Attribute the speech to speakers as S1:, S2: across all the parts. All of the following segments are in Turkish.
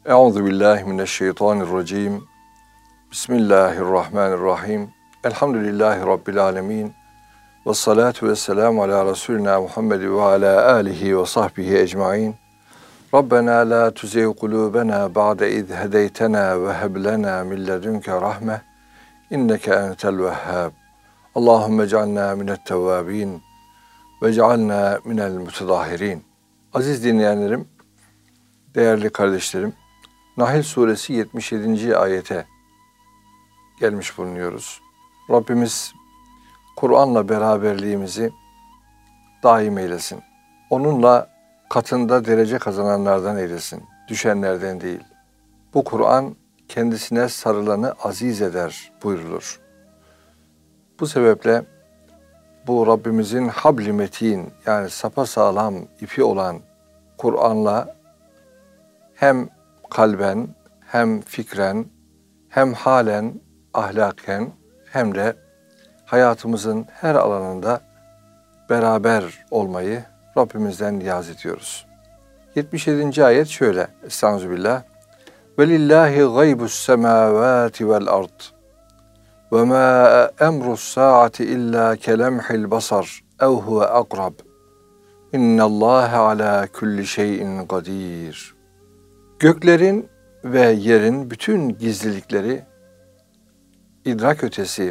S1: Euzubillahimineşşeytanirracim. Bismillahirrahmanirrahim. Elhamdülillahi Rabbil alemin. Vessalatu vesselamu ala Resulina Muhammed ve ala alihi ve sahbihi ecmain. Rabbena la tuzigh kulubena ba'de iz hedeytena ve heb lena min ledunke rahme. İnneke entel vehhab. Allahumme ec'alna minet tevvabin ve ec'alna minel mutadahirin. Aziz dinleyenlerim, değerli kardeşlerim, Nahl suresi 77. ayete gelmiş bulunuyoruz. Rabbimiz Kur'an'la beraberliğimizi daim eylesin. Onunla katında derece kazananlardan eylesin, düşenlerden değil. Bu Kur'an kendisine sarılanı aziz eder buyrulur. Bu sebeple bu Rabbimizin habl-i metin, yani sapasağlam ipi olan Kur'an'la hem kalben, hem fikren, hem halen, ahlaken, hem de hayatımızın her alanında beraber olmayı Rabbimizden niyaz ediyoruz. 77. ayet şöyle. Estağfirullah. Velillahi gaybus semavati vel ard. Ve ma emrus saati illa kelemhil basar ev huve akrab. İnnallâhe alâ kulli şeyin kadir. Göklerin ve yerin bütün gizlilikleri, idrak ötesi,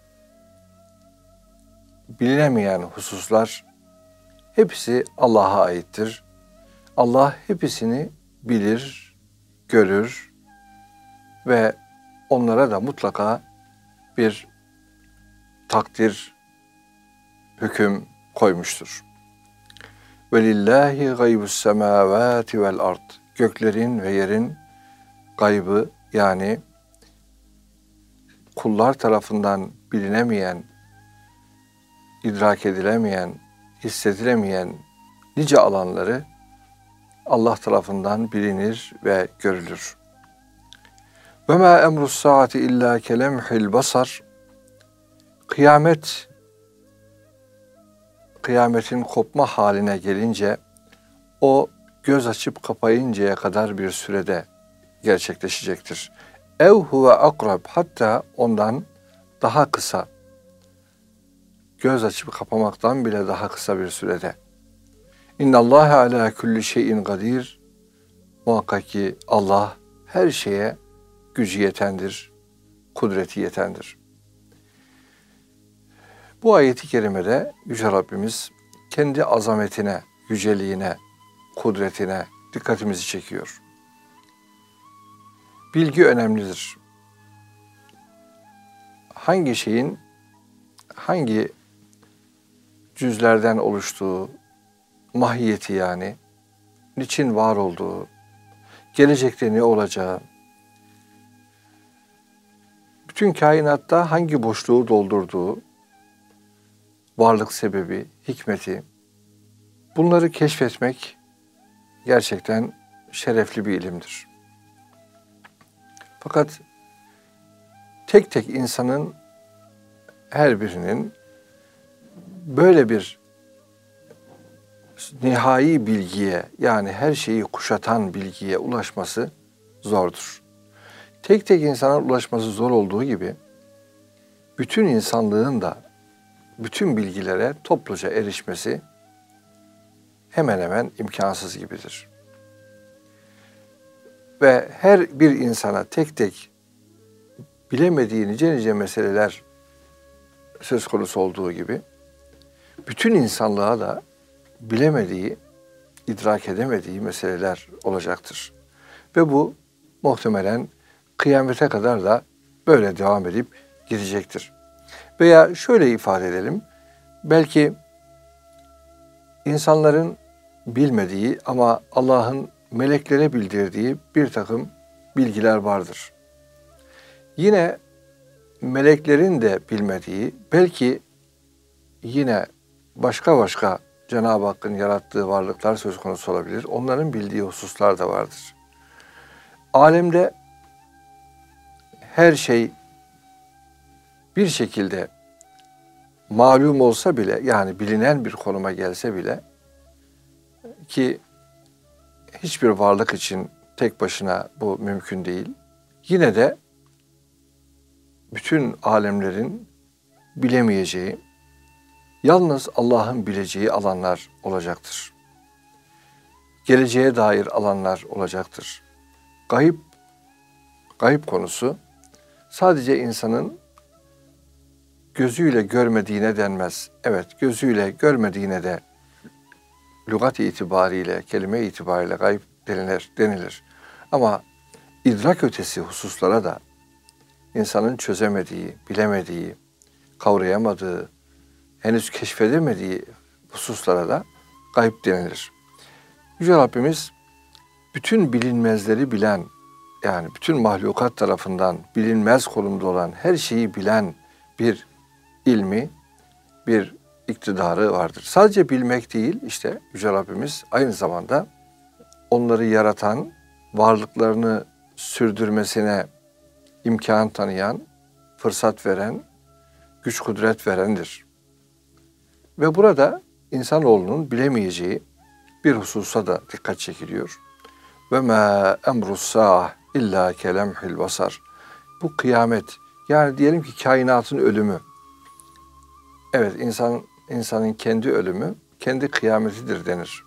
S1: bilinemeyen hususlar hepsi Allah'a aittir. Allah hepsini bilir, görür ve onlara da mutlaka bir takdir, hüküm koymuştur. Velillahi gaybus semavati vel ard. Göklerin ve yerin gaybı, yani kullar tarafından bilinemeyen, idrak edilemeyen, hissedilemeyen nice alanları Allah tarafından bilinir ve görülür. Ve ma emrus saati illa kelemhil basar. Kıyametin kopma haline gelince o göz açıp kapayıncaya kadar bir sürede gerçekleşecektir. Ev huve akrab, hatta ondan daha kısa, göz açıp kapamaktan bile daha kısa bir sürede. İnnallâhe alâ kulli şeyin kadir. Muhakkak ki Allah her şeye gücü yetendir, kudreti yetendir. Bu ayeti kerimede Yüce Rabbimiz kendi azametine, yüceliğine, kudretine dikkatimizi çekiyor. Bilgi önemlidir. Hangi şeyin hangi cüzlerden oluştuğu, mahiyeti yani, niçin var olduğu, gelecekte ne olacağı, bütün kainatta hangi boşluğu doldurduğu, varlık sebebi, hikmeti, bunları keşfetmek gerçekten şerefli bir ilimdir. Fakat tek tek insanın, her birinin böyle bir nihai bilgiye, yani her şeyi kuşatan bilgiye ulaşması zordur. Tek tek insana ulaşması zor olduğu gibi, bütün insanlığın da bütün bilgilere topluca erişmesi hemen hemen imkansız gibidir. Ve her bir insana tek tek bilemediği nice meseleler söz konusu olduğu gibi, bütün insanlığa da bilemediği, idrak edemediği meseleler olacaktır. Ve bu muhtemelen kıyamete kadar da böyle devam edip gidecektir. Veya şöyle ifade edelim, belki insanların bilmediği ama Allah'ın meleklere bildirdiği bir takım bilgiler vardır. Yine meleklerin de bilmediği, belki yine başka Cenab-ı Hakk'ın yarattığı varlıklar söz konusu olabilir. Onların bildiği hususlar da vardır. Alemde her şey bir şekilde malum olsa bile, yani bilinen bir konuma gelse bile, ki hiçbir varlık için tek başına bu mümkün değil. Yine de bütün alemlerin bilemeyeceği, yalnız Allah'ın bileceği alanlar olacaktır. Geleceğe dair alanlar olacaktır. Gayb konusu sadece insanın gözüyle görmediğine denmez. Evet, gözüyle görmediğine de lügat itibariyle, kelime itibariyle gayb denilir. Ama idrak ötesi hususlara da insanın çözemediği, bilemediği, kavrayamadığı, henüz keşfedemediği hususlara da gayb denilir. Yüce Rabbimiz bütün bilinmezleri bilen, yani bütün mahlukat tarafından bilinmez konumda olan her şeyi bilen bir ilmi, bir iktidarı vardır. Sadece bilmek değil, işte Yüce Rabbimiz aynı zamanda onları yaratan, varlıklarını sürdürmesine imkan tanıyan, fırsat veren, güç kudret verendir. Ve burada insanoğlunun bilemeyeceği bir hususa da dikkat çekiliyor. Ve ma emrus saah illa kelemhil basar. Bu kıyamet, yani diyelim ki kainatın ölümü. Evet, insanın kendi ölümü, kendi kıyametidir denir.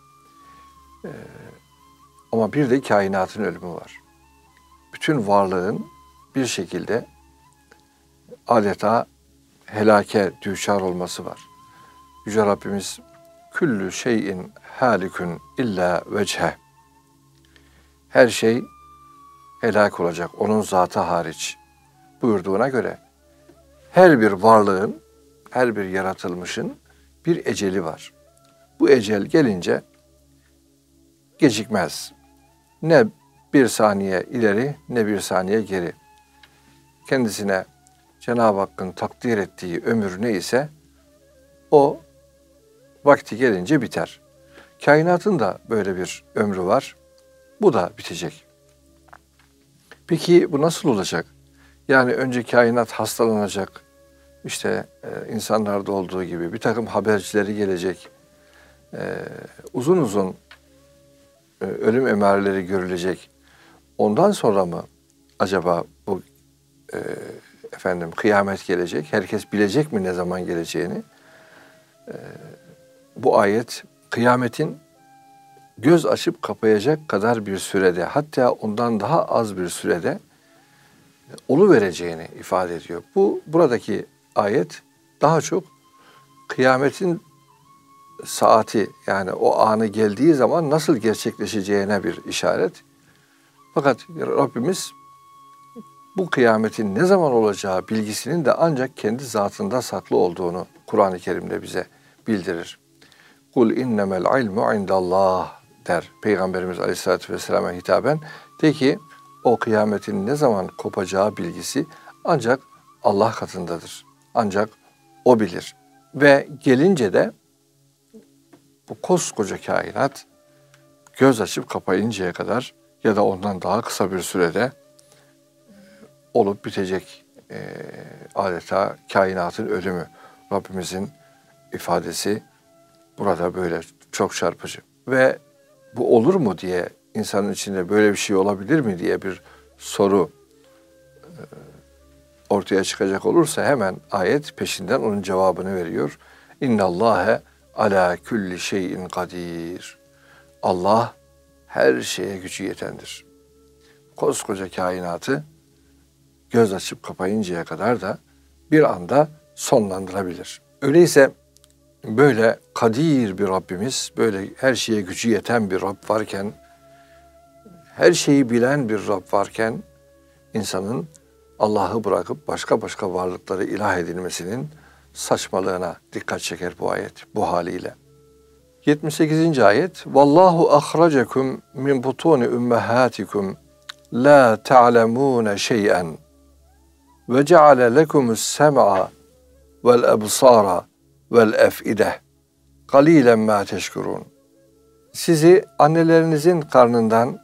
S1: Ama bir de kainatın ölümü var. Bütün varlığın bir şekilde adeta helake düçar olması var. Yüce Rabbimiz küllü şeyin halikun illa vecheh. Her şey helak olacak, onun zatı hariç buyurduğuna göre her bir varlığın, her bir yaratılmışın bir eceli var. Bu ecel gelince gecikmez. Ne bir saniye ileri ne bir saniye geri. Kendisine Cenab-ı Hakk'ın takdir ettiği ömür neyse o vakti gelince biter. Kainatın da böyle bir ömrü var. Bu da bitecek. Peki bu nasıl olacak? Yani önce kainat hastalanacak. İşte insanlarda olduğu gibi bir takım habercileri gelecek. Uzun uzun ölüm emareleri görülecek. Ondan sonra mı acaba bu kıyamet gelecek? Herkes bilecek mi ne zaman geleceğini? Bu ayet kıyametin göz açıp kapayacak kadar bir sürede, hatta ondan daha az bir sürede oluvereceğini ifade ediyor. Buradaki ayet daha çok kıyametin saati, yani o anı geldiği zaman nasıl gerçekleşeceğine bir işaret. Fakat Rabbimiz bu kıyametin ne zaman olacağı bilgisinin de ancak kendi zatında saklı olduğunu Kur'an-ı Kerim'de bize bildirir. Kul innemel ilmu indallah der Peygamberimiz Aleyhisselatü Vesselam'a hitaben. De ki o kıyametin ne zaman kopacağı bilgisi ancak Allah katındadır. Ancak o bilir. Ve gelince de bu koskoca kainat göz açıp kapayıncaya kadar ya da ondan daha kısa bir sürede olup bitecek adeta kainatın ölümü. Rabbimizin ifadesi burada böyle çok çarpıcı. Ve bu olur mu diye, insanın içinde böyle bir şey olabilir mi diye bir soru ortaya çıkacak olursa hemen ayet peşinden onun cevabını veriyor. İnnallâhe alâ külli şeyin kadir. Allah her şeye gücü yetendir. Koskoca kainatı göz açıp kapayıncaya kadar da bir anda sonlandırabilir. Öyleyse böyle kadir bir Rabbimiz, böyle her şeye gücü yeten bir Rab varken, her şeyi bilen bir Rab varken, insanın Allah'ı bırakıp başka varlıkları ilah edilmesinin saçmalığına dikkat çeker bu ayet, bu haliyle. 78. ayet. Vallahu ahracekum min butuni ummahatikum la ta'lemune şey'en ve ceale lekumus sem'a vel ebsara vel ef'ide qalilen ma teşkurun. Sizi annelerinizin karnından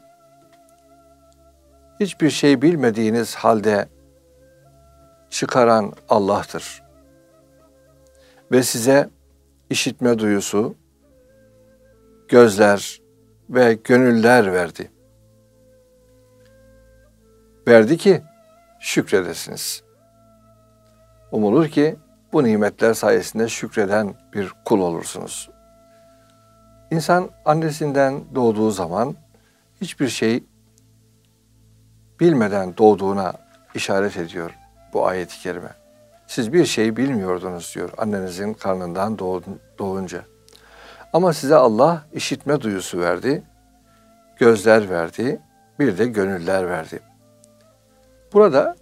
S1: hiçbir şey bilmediğiniz halde çıkaran Allah'tır. Ve size işitme duyusu, gözler ve gönüller verdi. verdi ki şükredesiniz. Umulur ki bu nimetler sayesinde şükreden bir kul olursunuz. İnsan annesinden doğduğu zaman hiçbir şey bilmeden doğduğuna işaret ediyor bu ayet-i kerime. Siz bir şey bilmiyordunuz diyor annenizin karnından doğunca. Ama size Allah işitme duyusu verdi, gözler verdi, bir de gönüller verdi. Burada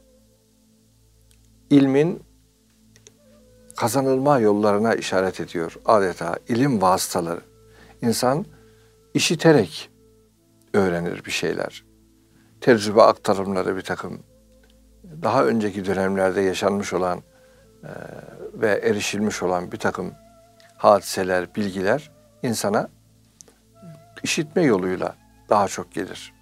S1: ilmin kazanılma yollarına işaret ediyor adeta ilim vasıtaları. İnsan işiterek öğrenir bir şeyler. Tecrübe aktarımları bir takım daha önceki dönemlerde yaşanmış olan ve erişilmiş olan bir takım hadiseler, bilgiler insana işitme yoluyla daha çok gelir.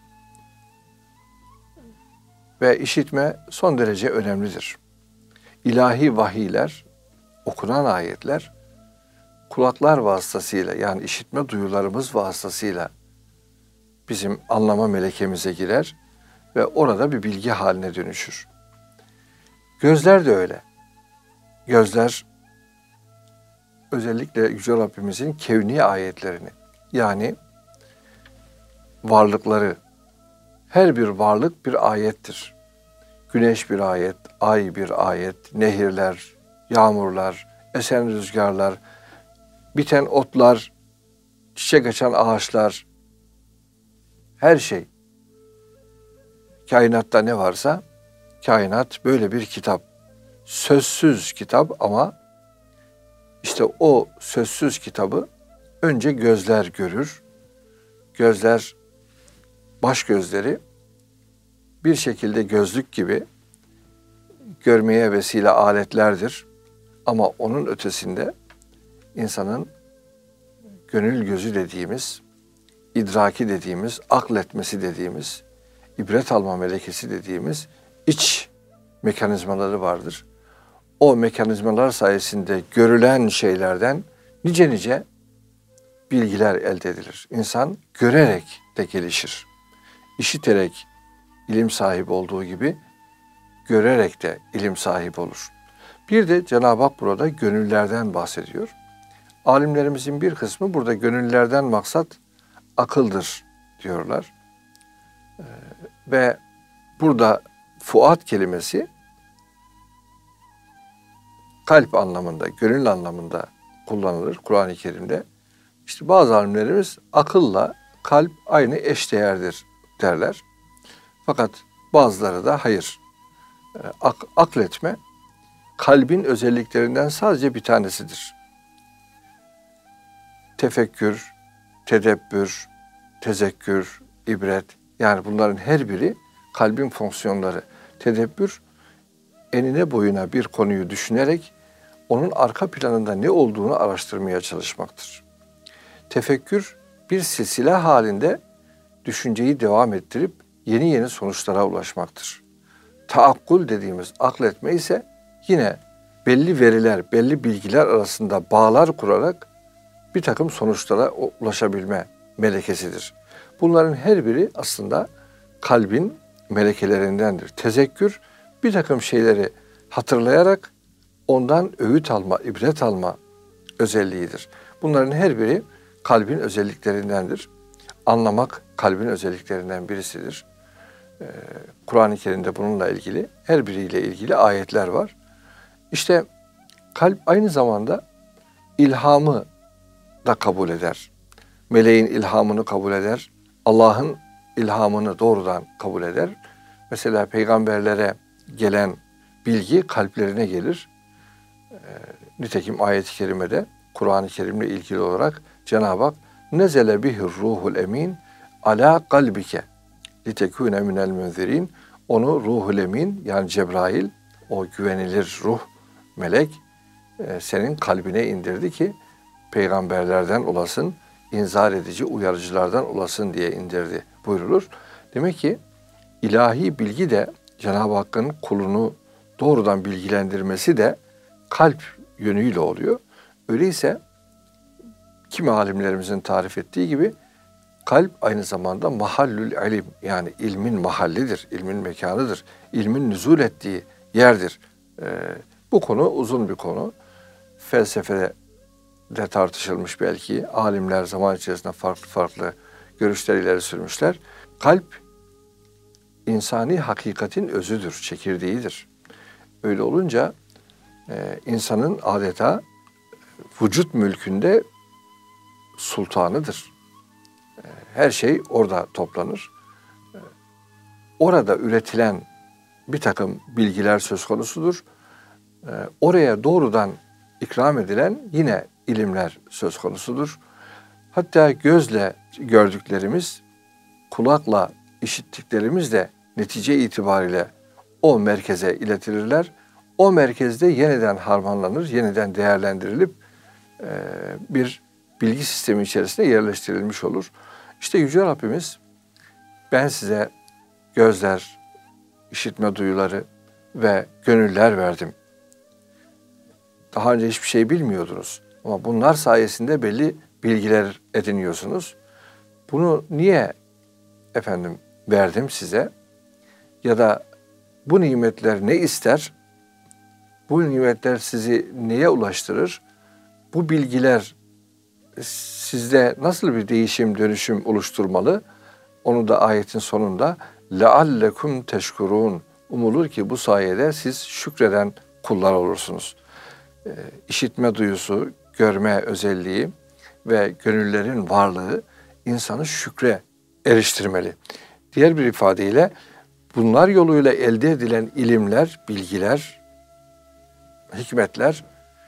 S1: Ve işitme son derece önemlidir. İlahi vahiyler, okunan ayetler kulaklar vasıtasıyla yani işitme duyularımız vasıtasıyla bizim anlama melekemize girer ve orada bir bilgi haline dönüşür. Gözler de öyle. Gözler özellikle Yüce Rabbimizin kevni ayetlerini yani varlıkları, her bir varlık bir ayettir. Güneş bir ayet, ay bir ayet, nehirler, yağmurlar, esen rüzgarlar, biten otlar, çiçek açan ağaçlar, her şey. Kainatta ne varsa, kainat böyle bir kitap. Sözsüz kitap ama işte o sözsüz kitabı önce gözler görür. Gözler, baş gözleri bir şekilde gözlük gibi görmeye vesile aletlerdir. Ama onun ötesinde insanın gönül gözü dediğimiz, idraki dediğimiz, akletmesi dediğimiz, ibret alma melekesi dediğimiz iç mekanizmaları vardır. O mekanizmalar sayesinde görülen şeylerden nice nice bilgiler elde edilir. İnsan görerek de gelişir. İşiterek ilim sahibi olduğu gibi görerek de ilim sahibi olur. Bir de Cenab-ı Hak burada gönüllerden bahsediyor. Alimlerimizin bir kısmı burada gönüllerden maksat akıldır diyorlar. Ve burada fuat kelimesi kalp anlamında, gönül anlamında kullanılır Kur'an-ı Kerim'de. İşte bazı alimlerimiz akılla kalp aynı eşdeğerdir derler. Fakat bazıları da hayır. Akletme kalbin özelliklerinden sadece bir tanesidir. Tefekkür, tedebbür, tezekkür, ibret yani bunların her biri kalbin fonksiyonları. Tedebbür enine boyuna bir konuyu düşünerek onun arka planında ne olduğunu araştırmaya çalışmaktır. Tefekkür bir silsile halinde düşünceyi devam ettirip yeni yeni sonuçlara ulaşmaktır. Taakkul dediğimiz akletme ise yine belli veriler, belli bilgiler arasında bağlar kurarak bir takım sonuçlara ulaşabilme melekesidir. Bunların her biri aslında kalbin melekelerindendir. Tezekkür bir takım şeyleri hatırlayarak ondan öğüt alma, ibret alma özelliğidir. Bunların her biri kalbin özelliklerindendir. Anlamak kalbin özelliklerinden birisidir. Kur'an-ı Kerim'de bununla ilgili, her biriyle ilgili ayetler var. İşte kalp aynı zamanda ilhamı da kabul eder. Meleğin ilhamını kabul eder. Allah'ın ilhamını doğrudan kabul eder. Mesela peygamberlere gelen bilgi kalplerine gelir. Nitekim ayet-i kerimede Kur'an-ı Kerim'le ilgili olarak Cenab-ı Hak nezele bihir ruhul emin ala kalbike litekune minel münzirin onu ruhul emin yani Cebrail o güvenilir ruh melek senin kalbine indirdi ki peygamberlerden olasın, inzar edici uyarıcılardan olasın diye indirdi buyrulur. Demek ki ilahi bilgi de Cenab-ı Hakk'ın kulunu doğrudan bilgilendirmesi de kalp yönüyle oluyor. Öyleyse kimi alimlerimizin tarif ettiği gibi Kalp aynı zamanda mahallül ilim, yani ilmin mahallidir, ilmin mekanıdır, ilmin nüzul ettiği yerdir. Bu konu uzun bir konu. Felsefede de tartışılmış belki. Alimler zaman içerisinde farklı farklı görüşler ileri sürmüşler. Kalp insani hakikatin özüdür, çekirdeğidir. Öyle olunca insanın adeta vücut mülkünde sultanıdır. Her şey orada toplanır. Orada üretilen bir takım bilgiler söz konusudur. Oraya doğrudan ikram edilen yine ilimler söz konusudur. Hatta gözle gördüklerimiz, kulakla işittiklerimiz de netice itibariyle o merkeze iletilirler. O merkezde yeniden harmanlanır, yeniden değerlendirilip bir bilgi sistemi içerisinde yerleştirilmiş olur. İşte Yüce Rabbimiz, ben size gözler, işitme duyuları ve gönüller verdim. Daha önce hiçbir şey bilmiyordunuz ama bunlar sayesinde belli bilgiler ediniyorsunuz. Bunu niye verdim size? Ya da bu nimetler ne ister? Bu nimetler sizi neye ulaştırır? Bu bilgiler sizde nasıl bir değişim, dönüşüm oluşturmalı? Onu da ayetin sonunda لَعَلَّكُمْ teşkurun. Umulur ki bu sayede siz şükreden kullar olursunuz. İşitme duyusu, görme özelliği ve gönüllerin varlığı insanı şükre eriştirmeli. Diğer bir ifadeyle bunlar yoluyla elde edilen ilimler, bilgiler, hikmetler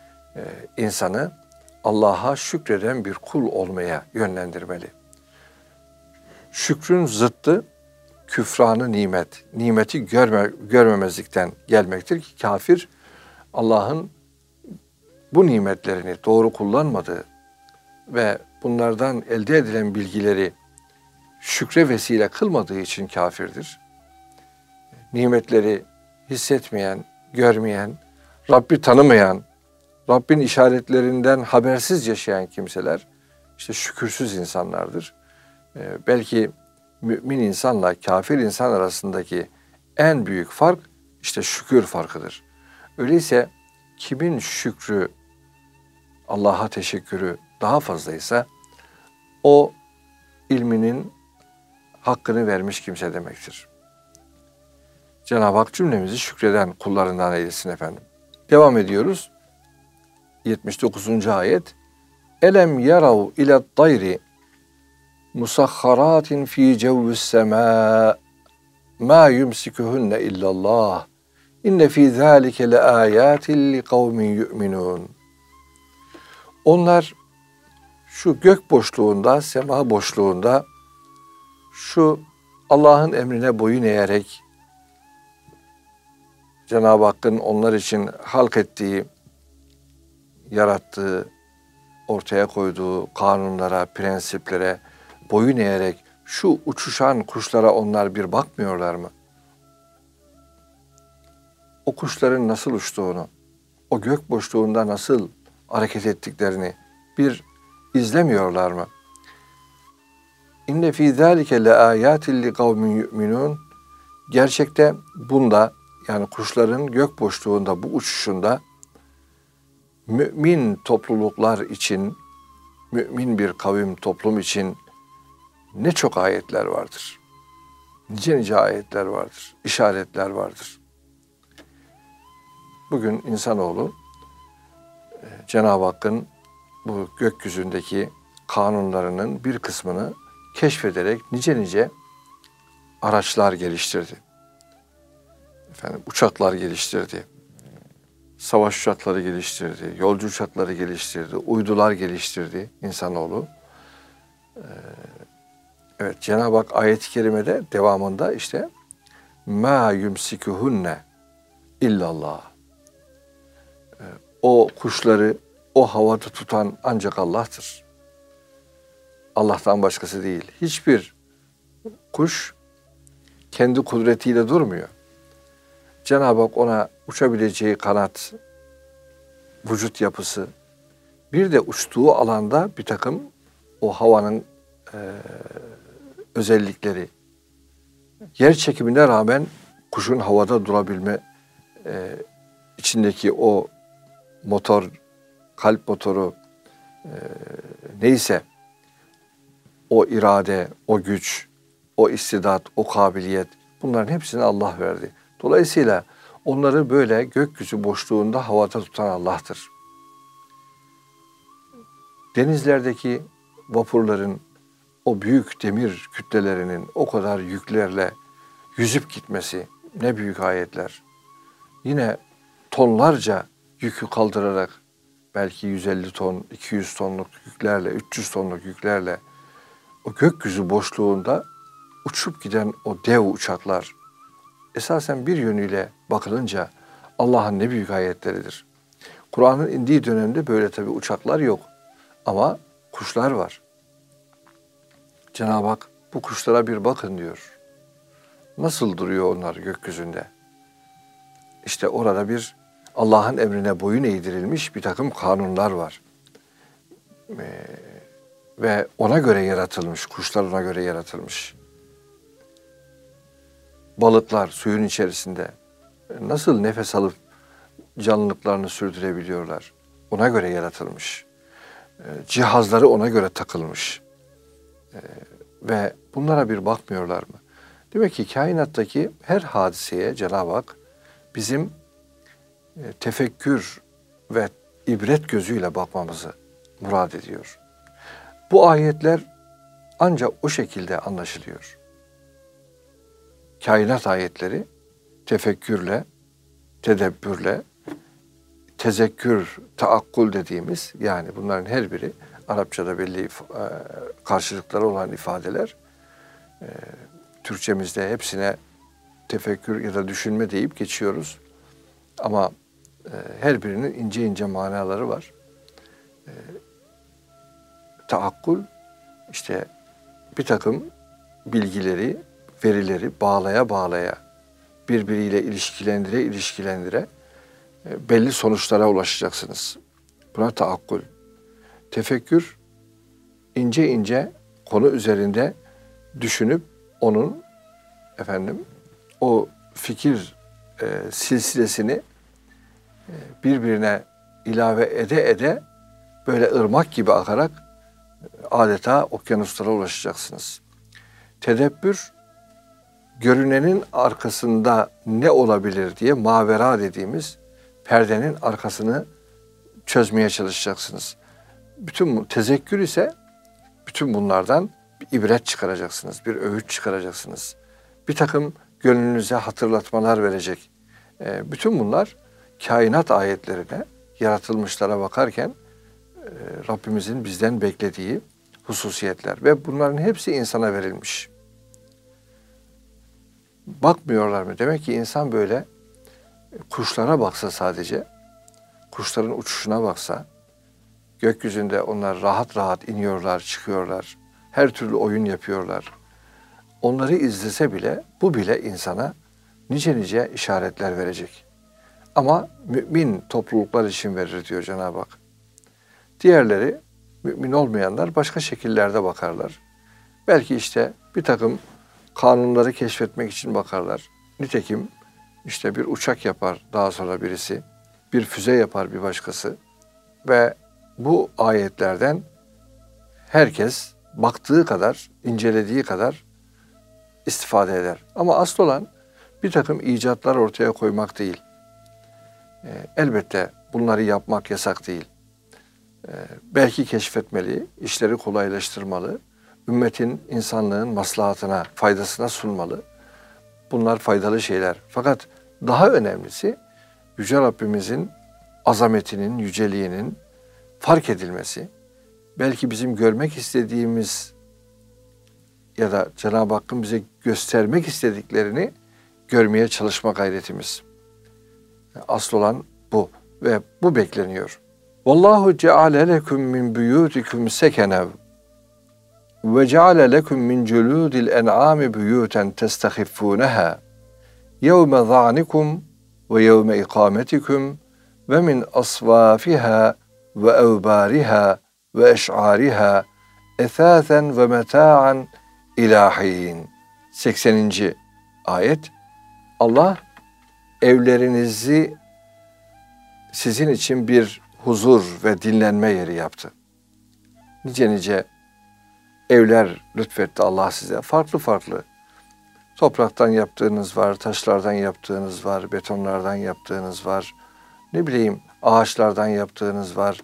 S1: insanı Allah'a şükreden bir kul olmaya yönlendirmeli. Şükrün zıttı küfranı nimet, nimeti görmemezlikten gelmektir ki kafir Allah'ın bu nimetlerini doğru kullanmadığı ve bunlardan elde edilen bilgileri şükre vesile kılmadığı için kafirdir. Nimetleri hissetmeyen, görmeyen, Rabbi tanımayan, Rabbin işaretlerinden habersiz yaşayan kimseler işte şükürsüz insanlardır. Belki mümin insanla kafir insan arasındaki en büyük fark işte şükür farkıdır. Öyleyse kimin şükrü, Allah'a teşekkürü daha fazlaysa o ilminin hakkını vermiş kimse demektir. Cenab-ı Hak cümlemizi şükreden kullarından eylesin efendim. Devam ediyoruz. 79. ayet. Elem yarav ile tayri musahharatin fi cevvis sema ma yumsikuhunne illallah inne fi zalike le ayatin li kavmin yu'minun. Onlar şu gök boşluğunda, sema boşluğunda şu Allah'ın emrine boyun eğerek Cenab-ı Hakk'ın onlar için halk ettiği, yarattığı, ortaya koyduğu kanunlara, prensiplere boyun eğerek şu uçuşan kuşlara onlar bir bakmıyorlar mı? O kuşların nasıl uçtuğunu, o gök boşluğunda nasıl hareket ettiklerini bir izlemiyorlar mı? İnne fî zâlike le âyâtin li kavmin yu'minûn. Gerçekte bunda, yani kuşların gök boşluğunda bu uçuşunda mümin topluluklar için, mümin bir kavim, toplum için ne çok ayetler vardır. Nice ayetler vardır, işaretler vardır. Bugün insanoğlu Cenab-ı Hakk'ın bu gökyüzündeki kanunlarının bir kısmını keşfederek nice araçlar geliştirdi. Uçaklar geliştirdi. Savaş uçakları geliştirdi. Yolcu uçakları geliştirdi. Uydular geliştirdi insanoğlu. Evet, Cenab-ı Hak ayet-i kerimede devamında işte مَا يُمْسِكُهُنَّ illallah. O kuşları o havada tutan ancak Allah'tır. Allah'tan başkası değil. Hiçbir kuş kendi kudretiyle durmuyor. Cenab-ı Hak ona uçabileceği kanat, vücut yapısı, bir de uçtuğu alanda bir takım o havanın özellikleri, yer çekimine rağmen kuşun havada durabilme içindeki o motor, kalp motoru neyse, o irade, o güç, o istidat, o kabiliyet, bunların hepsini Allah verdi. Dolayısıyla onları böyle gökyüzü boşluğunda havada tutan Allah'tır. Denizlerdeki vapurların o büyük demir kütlelerinin o kadar yüklerle yüzüp gitmesi ne büyük ayetler. Yine tonlarca yükü kaldırarak belki 150 ton, 200 tonluk yüklerle, 300 tonluk yüklerle o gökyüzü boşluğunda uçup giden o dev uçaklar esasen bir yönüyle bakılınca Allah'ın ne büyük ayetleridir. Kur'an'ın indiği dönemde böyle tabii uçaklar yok ama kuşlar var. Cenab-ı Hak bu kuşlara bir bakın diyor. Nasıl duruyor onlar gökyüzünde? İşte orada bir Allah'ın emrine boyun eğdirilmiş bir takım kanunlar var. Ve ona göre yaratılmış, kuşlar ona göre yaratılmış. Balıklar suyun içerisinde nasıl nefes alıp canlılıklarını sürdürebiliyorlar? Ona göre yaratılmış. Cihazları ona göre takılmış. Ve bunlara bir bakmıyorlar mı? Demek ki kainattaki her hadiseye Cenab-ı Hak bizim tefekkür ve ibret gözüyle bakmamızı murad ediyor. Bu ayetler ancak o şekilde anlaşılıyor. Kainat ayetleri tefekkürle, tedebbürle, tezekkür, taakkul dediğimiz, yani bunların her biri Arapçada belli karşılıkları olan ifadeler. Türkçemizde hepsine tefekkür ya da düşünme deyip geçiyoruz. Ama her birinin ince ince manaları var. Taakkul, işte bir takım bilgileri, verileri bağlaya bağlaya, birbiriyle ilişkilendire belli sonuçlara ulaşacaksınız. Buna taakkul. Tefekkür, ince ince konu üzerinde düşünüp onun o fikir silsilesini birbirine ilave ede böyle ırmak gibi akarak adeta okyanuslara ulaşacaksınız. Tedebbür, görünenin arkasında ne olabilir diye mavera dediğimiz perdenin arkasını çözmeye çalışacaksınız. Bütün tezekkür ise bütün bunlardan bir ibret çıkaracaksınız, bir öğüt çıkaracaksınız. Bir takım gönlünüze hatırlatmalar verecek. Bütün bunlar kainat ayetlerine, yaratılmışlara bakarken Rabbimizin bizden beklediği hususiyetler ve bunların hepsi insana verilmiş. Bakmıyorlar mı? Demek ki insan böyle kuşlara baksa sadece, kuşların uçuşuna baksa, gökyüzünde onlar rahat rahat iniyorlar, çıkıyorlar, her türlü oyun yapıyorlar. Onları izlese bile, bu bile insana nice işaretler verecek. Ama mümin topluluklar için verir diyor Cenab-ı Hak. Diğerleri, mümin olmayanlar başka şekillerde bakarlar. Belki işte bir takım kanunları keşfetmek için bakarlar. Nitekim işte bir uçak yapar daha sonra birisi, bir füze yapar bir başkası ve bu ayetlerden herkes baktığı kadar, incelediği kadar istifade eder. Ama asıl olan bir takım icatlar ortaya koymak değil. Elbette bunları yapmak yasak değil. Belki keşfetmeli, işleri kolaylaştırmalı, ümmetin, insanlığın maslahatına, faydasına sunmalı. Bunlar faydalı şeyler. Fakat daha önemlisi Yüce Rabbimizin azametinin, yüceliğinin fark edilmesi. Belki bizim görmek istediğimiz ya da Cenab-ı Hakk'ın bize göstermek istediklerini görmeye çalışma gayretimiz. Asıl olan bu ve bu bekleniyor. Vallahu ceale lekum min buyutikum sekenev ve ceale lekum min culudil en'ami buyuten testahiffuneha yevme za'nikum ve yevme ikametikum ve min asvafiha ve evbariha ve eş'ariha ethasen ve meta'an ilahin. 80. ayet. Allah evlerinizi sizin için bir huzur ve dinlenme yeri yaptı. Nice nice evler lütfetti Allah size. Farklı farklı. Topraktan yaptığınız var, taşlardan yaptığınız var, betonlardan yaptığınız var. Ne bileyim ağaçlardan yaptığınız var.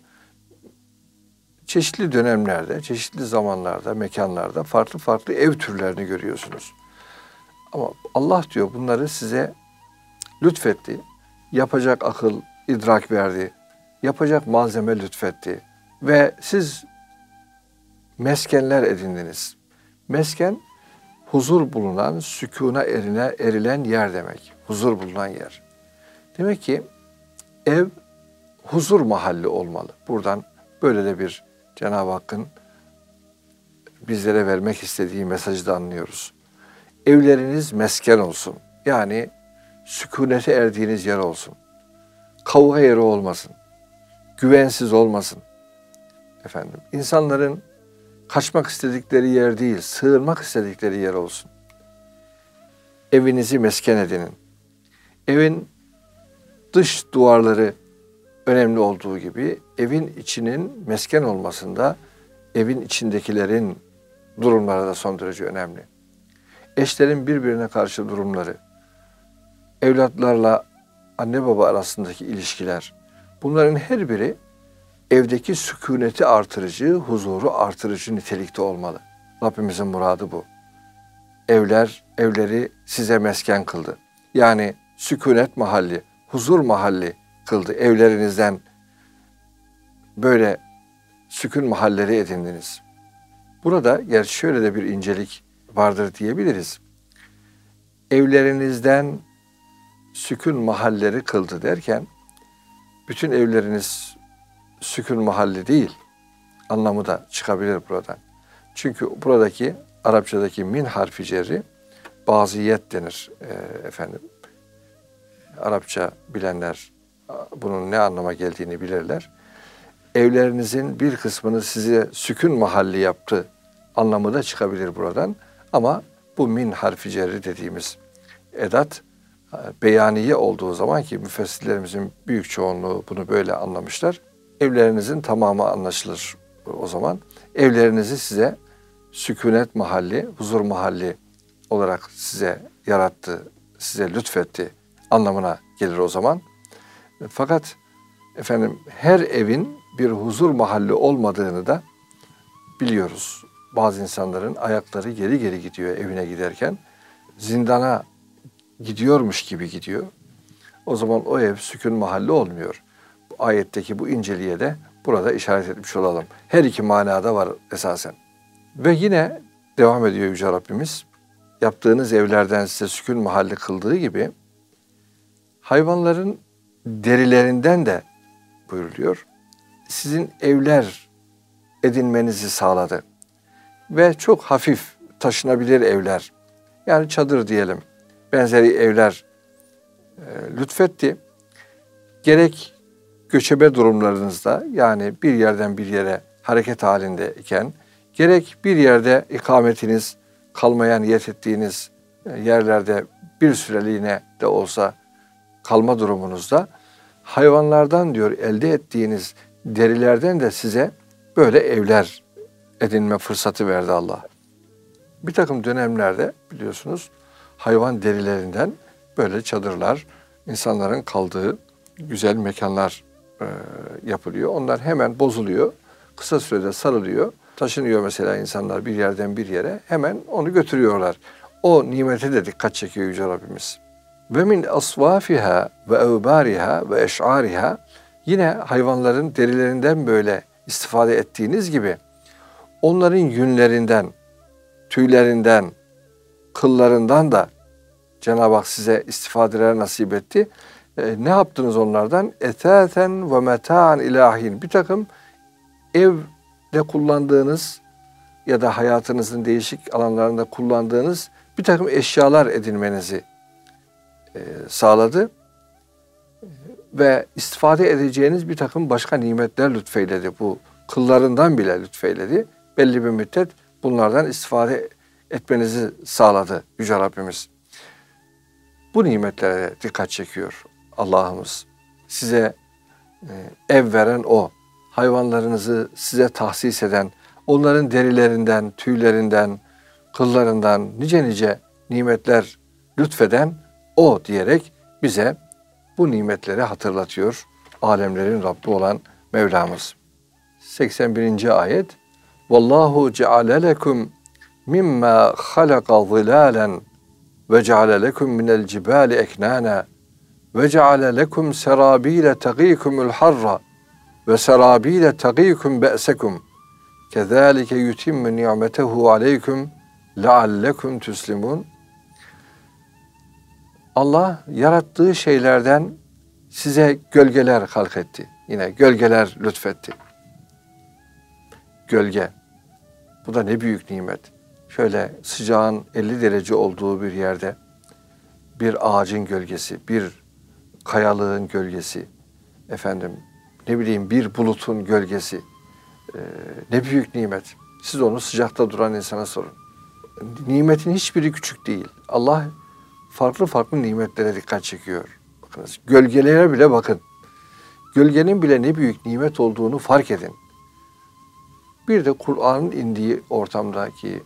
S1: Çeşitli dönemlerde, çeşitli zamanlarda, mekanlarda farklı farklı ev türlerini görüyorsunuz. Ama Allah diyor bunları size lütfetti. Yapacak akıl, idrak verdi. Yapacak malzeme lütfetti. Ve siz meskenler edindiniz. Mesken, huzur bulunan, sükûna erilen yer demek. Huzur bulunan yer. Demek ki ev huzur mahalli olmalı. Buradan böyle de bir Cenab-ı Hakk'ın bizlere vermek istediği mesajı da anlıyoruz. Evleriniz mesken olsun. Yani sükunete erdiğiniz yer olsun. Kavga yeri olmasın. Güvensiz olmasın. Efendim, insanların kaçmak istedikleri yer değil, sığınmak istedikleri yer olsun. Evinizi mesken edinin. Evin dış duvarları önemli olduğu gibi evin içinin mesken olmasında evin içindekilerin durumları da son derece önemli. Eşlerin birbirine karşı durumları, evlatlarla anne baba arasındaki ilişkiler, bunların her biri evdeki sükuneti artırıcı, huzuru artırıcı nitelikte olmalı. Rabbimizin muradı bu. Evleri size mesken kıldı. Yani sükunet mahalli, huzur mahalli kıldı. Evlerinizden böyle sükun mahalleri edindiniz. Burada gerçi şöyle de bir incelik vardır diyebiliriz. Evlerinizden sükun mahalleri kıldı derken bütün evleriniz sükun mahalli değil anlamı da çıkabilir buradan. Çünkü buradaki Arapçadaki min harfi cerri baziyet denir efendim. Arapça bilenler bunun ne anlama geldiğini bilirler. Evlerinizin bir kısmını size sükun mahalli yaptı anlamı da çıkabilir buradan. Ama bu min harfi cerri dediğimiz edat beyaniye olduğu zaman ki müfessirlerimizin büyük çoğunluğu bunu böyle anlamışlar. Evlerinizin tamamı anlaşılır o zaman. Evlerinizi size sükunet mahalli, huzur mahalli olarak size yarattı, size lütfetti anlamına gelir o zaman. Fakat efendim her evin bir huzur mahalli olmadığını da biliyoruz. Bazı insanların ayakları geri geri gidiyor evine giderken. Zindana gidiyormuş gibi gidiyor. O zaman o ev sükun mahalli olmuyor. Bu ayetteki bu inceliğe de burada işaret etmiş olalım. Her iki manada var esasen. Ve yine devam ediyor Yüce Rabbimiz. Yaptığınız evlerden size sükun mahalli kıldığı gibi hayvanların derilerinden de buyuruluyor. Sizin evler edinmenizi sağladı. Ve çok hafif taşınabilir evler, yani çadır diyelim, benzeri evler lütfetti. Gerek göçebe durumlarınızda, yani bir yerden bir yere hareket halindeyken, gerek bir yerde ikametiniz, kalmaya niyet ettiğiniz yerlerde bir süreliğine de olsa kalma durumunuzda, hayvanlardan diyor elde ettiğiniz derilerden de size böyle evler edinme fırsatı verdi Allah. Bir takım dönemlerde biliyorsunuz hayvan derilerinden böyle çadırlar, insanların kaldığı güzel mekanlar yapılıyor. Onlar hemen bozuluyor, kısa sürede sarılıyor. Taşınıyor mesela insanlar bir yerden bir yere, hemen onu götürüyorlar. O nimete de dikkat çekiyor Yüce Rabbimiz. Ve min asvafiha ve evbariha ve eş'ariha, yine hayvanların derilerinden böyle istifade ettiğiniz gibi onların yünlerinden, tüylerinden, kıllarından da Cenab-ı Hak size istifadeler nasip etti. Ne yaptınız onlardan? Etâten ve metâ'n ilâhin. Bir takım evde kullandığınız ya da hayatınızın değişik alanlarında kullandığınız bir takım eşyalar edinmenizi sağladı. Ve istifade edeceğiniz bir takım başka nimetler lütfeyledi. Bu kıllarından bile lütfeyledi. Belli bir müddet bunlardan istifade etmenizi sağladı Yüce Rabbimiz. Bu nimetlere dikkat çekiyor Allah'ımız. Size ev veren O, hayvanlarınızı size tahsis eden, onların derilerinden, tüylerinden, kıllarından nice nimetler lütfeden O diyerek bize bu nimetleri hatırlatıyor alemlerin Rabbi olan Mevlamız. 81. ayet Vallahu ceale lekum mimma halaka zilalen ve ceale lekum minel cibali eknana ve ceale lekum serabile taqikumul harra ve serabile taqikum be'sekum kezalike yutimmu ni'metehu aleykum leallekum tüslimun. Allah yarattığı şeylerden size gölgeler halketti. Yine gölgeler lütfetti. Gölge. Bu da ne büyük nimet. Şöyle sıcağın 50 derece olduğu bir yerde bir ağacın gölgesi, bir kayalığın gölgesi, bir bulutun gölgesi. Ne büyük nimet. Siz onu sıcakta duran insana sorun. Nimetin hiçbiri küçük değil. Allah farklı nimetlere dikkat çekiyor. Bakınız, gölgelere bile bakın. Gölgenin bile ne büyük nimet olduğunu fark edin. Bir de Kur'an'ın indiği ortamdaki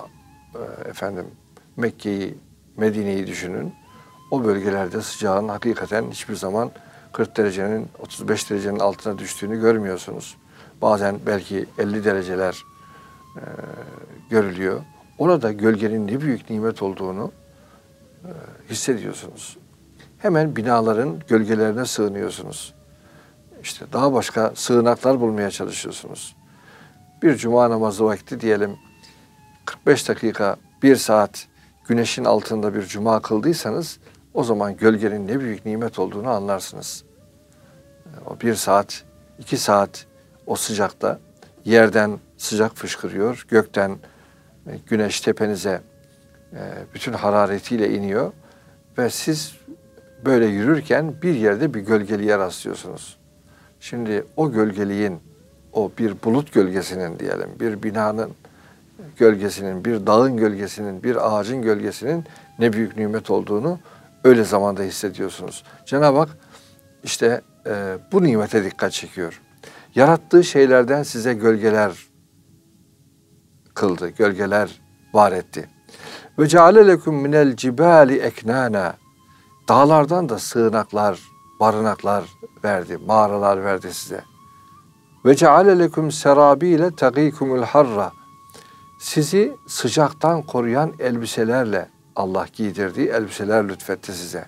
S1: Mekke'yi, Medine'yi düşünün. O bölgelerde sıcağın hakikaten hiçbir zaman 40 derecenin, 35 derecenin altına düştüğünü görmüyorsunuz. Bazen belki 50 dereceler görülüyor. Orada gölgenin ne büyük nimet olduğunu hissediyorsunuz. Hemen binaların gölgelerine sığınıyorsunuz. İşte daha başka sığınaklar bulmaya çalışıyorsunuz. Bir cuma namazı vakti diyelim 45 dakika, 1 saat güneşin altında bir cuma kıldıysanız o zaman gölgenin ne büyük nimet olduğunu anlarsınız. O 1 saat, 2 saat o sıcakta yerden sıcak fışkırıyor, gökten güneş tepenize bütün hararetiyle iniyor ve siz böyle yürürken bir yerde bir gölgeliğe rastlıyorsunuz. Şimdi o gölgeliğin, o bir bulut gölgesinin diyelim, bir binanın gölgesinin, bir dağın gölgesinin, bir ağacın gölgesinin ne büyük nimet olduğunu öyle zamanda hissediyorsunuz. Cenab-ı Hak işte bu nimete dikkat çekiyor. Yarattığı şeylerden size gölgeler kıldı, gölgeler var etti. Ve ceale lekum minel cibali eknana. Dağlardan da sığınaklar, barınaklar verdi, mağaralar verdi size. Ve ceale lekum serabile taqikumul harra. Sizi sıcaktan koruyan elbiselerle Allah giydirdiği elbiseler lütfetti size.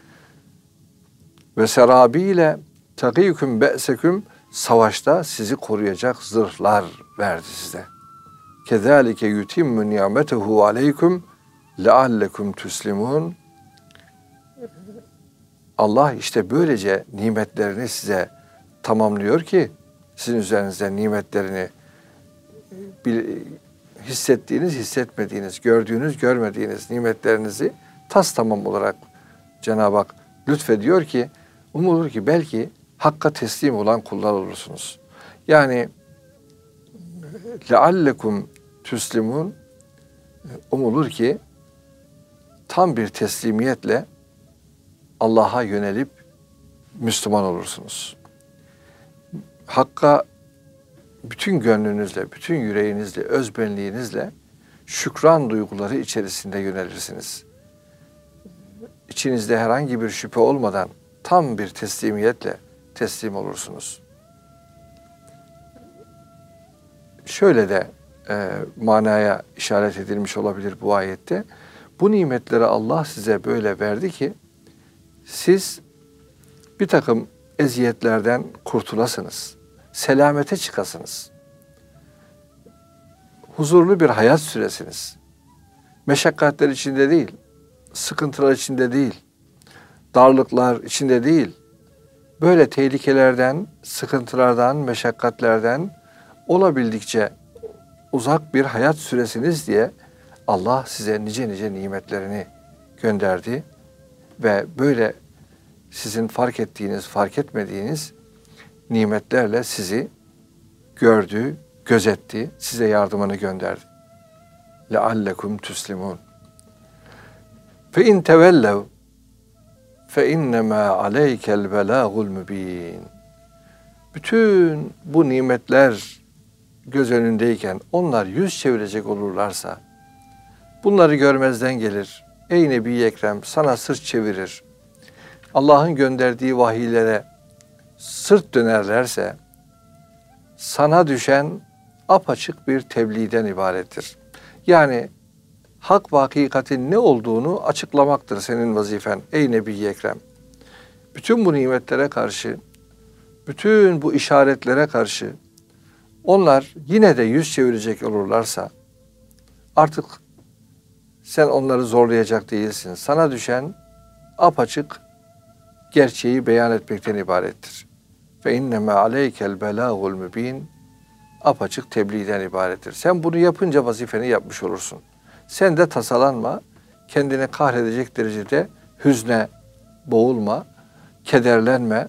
S1: Ve serabile taqikum be'sekum. Savaşta sizi koruyacak zırhlar verdi size. Kezalike yutimmu ni'metehu aleykum leallekum tüslimun. Allah işte böylece nimetlerini size tamamlıyor ki sizin üzerinizde nimetlerini hissettiğiniz, hissetmediğiniz, gördüğünüz, görmediğiniz nimetlerinizi tamam olarak Cenab-ı Hak lütfediyor ki umulur ki belki Hakka teslim olan kullar olursunuz. Yani leallekum tüslimun umulur ki tam bir teslimiyetle Allah'a yönelip Müslüman olursunuz. Hakka bütün gönlünüzle, bütün yüreğinizle, özbenliğinizle şükran duyguları içerisinde yönelirsiniz. İçinizde herhangi bir şüphe olmadan tam bir teslimiyetle teslim olursunuz. Şöyle de manaya işaret edilmiş olabilir bu ayette. Bu nimetleri Allah size böyle verdi ki siz bir takım eziyetlerden kurtulasınız. Selamete çıkasınız. Huzurlu bir hayat süresiniz. Meşakkatler içinde değil, sıkıntılar içinde değil, darlıklar içinde değil, böyle tehlikelerden, sıkıntılardan, meşakkatlerden olabildikçe uzak bir hayat süresiniz diye Allah size nice nimetlerini gönderdi ve böyle sizin fark ettiğiniz, fark etmediğiniz nimetlerle sizi gördü, gözetti, size yardımını gönderdi. leallekum tuslimun. Fe in tevellev fe innema aleykel belagul mübin. Bütün bu nimetler göz önündeyken onlar yüz çevirecek olurlarsa, bunları görmezden gelir. Ey Nebi-i Ekrem, sana sırt çevirir. Allah'ın gönderdiği vahiylere sırt dönerlerse, sana düşen apaçık bir tebliğden ibarettir. Yani hak ve hakikatin ne olduğunu açıklamaktır senin vazifen ey Nebi-i Ekrem. Bütün bu nimetlere karşı, bütün bu işaretlere karşı onlar yine de yüz çevirecek olurlarsa artık sen onları zorlayacak değilsin. Sana düşen apaçık gerçeği beyan etmekten ibarettir. Ve inneme aleykel belagul mübin, apaçık tebliğden ibarettir. Sen bunu yapınca vazifeni yapmış olursun. Sen de tasalanma, kendine kahredecek derecede hüzne boğulma, kederlenme,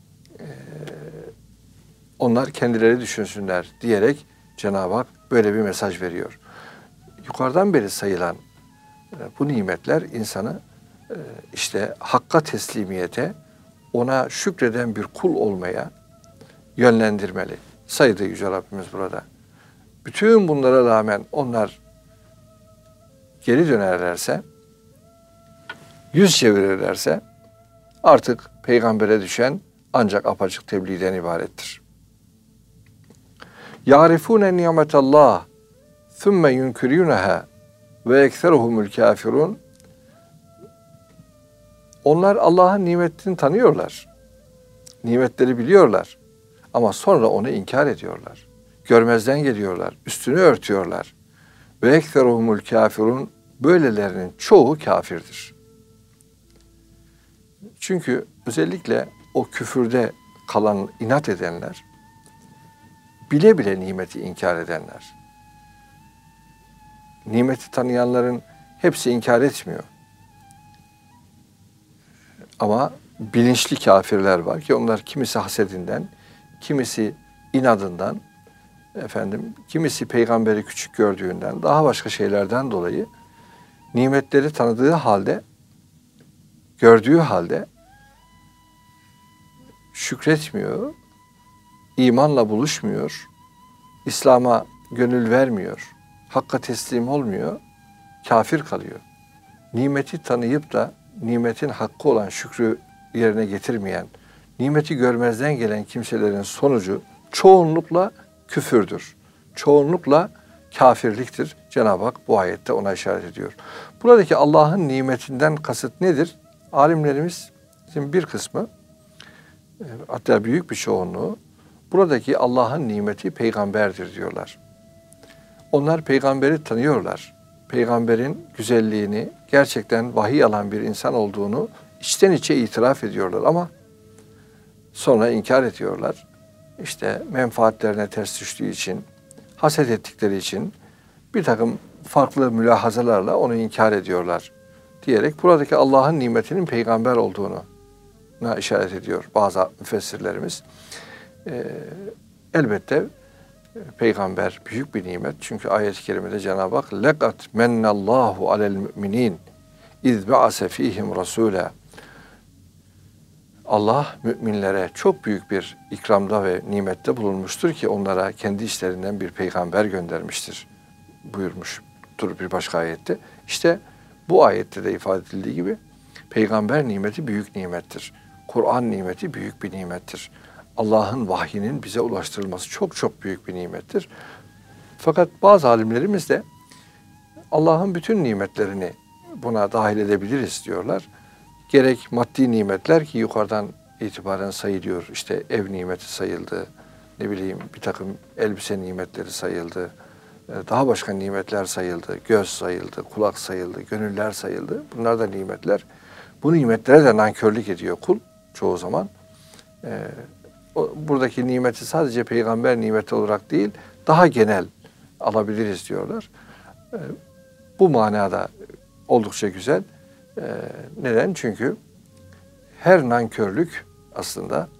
S1: onlar kendileri düşünsünler diyerek Cenab-ı Hak böyle bir mesaj veriyor. Yukarıdan beri sayılan bu nimetler insanı işte hakka teslimiyete, ona şükreden bir kul olmaya yönlendirmeli. Sayıda Yüce Rabbimiz burada. Bütün bunlara rağmen onlar geri dönerlerse, yüz çevirirlerse artık peygambere düşen ancak apaçık tebliğden ibarettir. يَعْرِفُونَ نِعْمَةَ اللّٰهِ ثُمَّ يُنْكِرُونَهَا وَاَكْثَرُهُمُ الْكَافِرُونَ. Onlar Allah'ın nimetini tanıyorlar. Nimetleri biliyorlar. Ama sonra onu inkar ediyorlar. Görmezden geliyorlar. Üstünü örtüyorlar. Ve ekseruhumul kafirun, böylelerinin çoğu kafirdir. Çünkü özellikle o küfürde kalan, inat edenler, bile bile nimeti inkar edenler. Nimeti tanıyanların hepsi inkar etmiyor. Ama bilinçli kafirler var ki onlar kimisi hasedinden, kimisi inadından, kimisi peygamberi küçük gördüğünden, daha başka şeylerden dolayı nimetleri tanıdığı halde, gördüğü halde şükretmiyor, imanla buluşmuyor, İslam'a gönül vermiyor, hakka teslim olmuyor, kafir kalıyor. Nimeti tanıyıp da nimetin hakkı olan şükrü yerine getirmeyen, nimeti görmezden gelen kimselerin sonucu çoğunlukla küfürdür. Çoğunlukla kafirliktir. Cenab-ı Hak bu ayette ona işaret ediyor. Buradaki Allah'ın nimetinden kasıt nedir? Alimlerimizin bir kısmı, hatta büyük bir çoğunluğu, buradaki Allah'ın nimeti peygamberdir diyorlar. Onlar peygamberi tanıyorlar. Peygamberin güzelliğini, gerçekten vahiy alan bir insan olduğunu içten içe itiraf ediyorlar ama sonra inkar ediyorlar. İşte menfaatlerine ters düştüğü için, haset ettikleri için bir takım farklı mülahazalarla onu inkar ediyorlar diyerek buradaki Allah'ın nimetinin peygamber olduğunu işaret ediyor bazı müfessirlerimiz. Elbette peygamber büyük bir nimet. Çünkü ayet-i kerimede Cenab-ı Hak لَقَدْ مَنَّ اللّٰهُ عَلَى الْمُؤْمِنِينَ اِذْ بَعَسَ ف۪يهِمْ رَسُولًا. Allah müminlere çok büyük bir ikramda ve nimette bulunmuştur ki onlara kendi işlerinden bir peygamber göndermiştir buyurmuştur bir başka ayette. İşte bu ayette de ifade edildiği gibi peygamber nimeti büyük nimettir. Kur'an nimeti büyük bir nimettir. Allah'ın vahyinin bize ulaştırılması çok çok büyük bir nimettir. Fakat bazı alimlerimiz de Allah'ın bütün nimetlerini buna dahil edebiliriz diyorlar. Gerek maddi nimetler ki yukarıdan itibaren sayılıyor. İşte ev nimeti sayıldı, bir takım elbise nimetleri sayıldı, daha başka nimetler sayıldı, göz sayıldı, kulak sayıldı, gönüller sayıldı. Bunlar da nimetler. Bu nimetlere de nankörlük ediyor kul çoğu zaman. Buradaki nimeti sadece peygamber nimeti olarak değil, daha genel alabiliriz diyorlar. Bu manada oldukça güzel. Neden? Çünkü her nankörlük aslında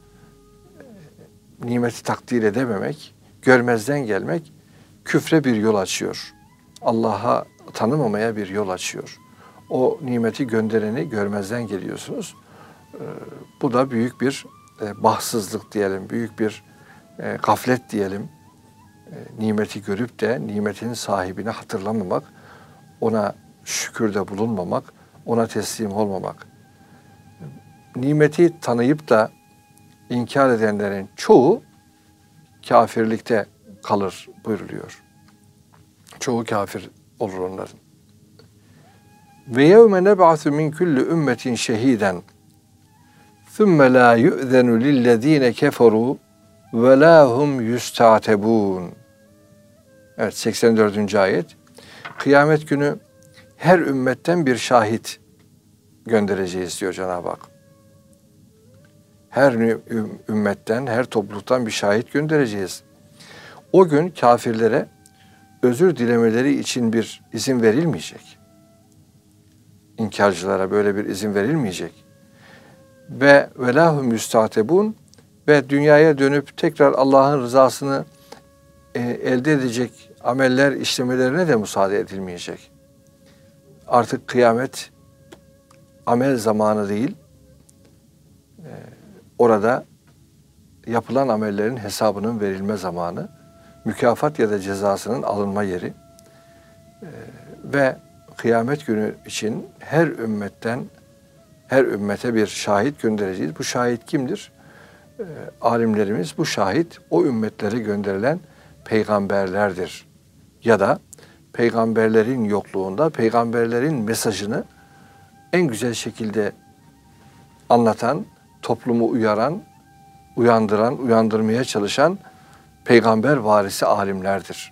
S1: nimeti takdir edememek, görmezden gelmek küfre bir yol açıyor. Allah'a tanımamaya bir yol açıyor. O nimeti göndereni görmezden geliyorsunuz. Bu da büyük bir bahtsızlık diyelim, büyük bir gaflet diyelim. Nimeti görüp de nimetin sahibini hatırlamamak, ona şükürde bulunmamak, ona teslim olmamak. Nimeti tanıyıp da inkar edenlerin çoğu kafirlikte kalır buyuruluyor. Çoğu kafir olur onların. Ve yevme neb'athu min kulli ümmetin şehiden thumme la yu'zenu lillezine keferu ve la hum yusta'tebun. Evet, 84. ayet. Kıyamet günü her ümmetten bir şahit göndereceğiz diyor Cenab-ı Hak. Her ümmetten, her topluluktan bir şahit göndereceğiz. O gün kafirlere özür dilemeleri için bir izin verilmeyecek. İnkarcılara böyle bir izin verilmeyecek. Ve velahum yustatebun ve dünyaya dönüp tekrar Allah'ın rızasını elde edecek ameller işlemelerine de müsaade edilmeyecek. Artık kıyamet amel zamanı değil, orada yapılan amellerin hesabının verilme zamanı, mükafat ya da cezasının alınma yeri ve kıyamet günü için her ümmete bir şahit göndereceğiz. Bu şahit kimdir? Alimlerimiz bu şahit o ümmetlere gönderilen peygamberlerdir. Ya da peygamberlerin yokluğunda peygamberlerin mesajını en güzel şekilde anlatan, toplumu uyaran, uyandıran, uyandırmaya çalışan peygamber varisi alimlerdir.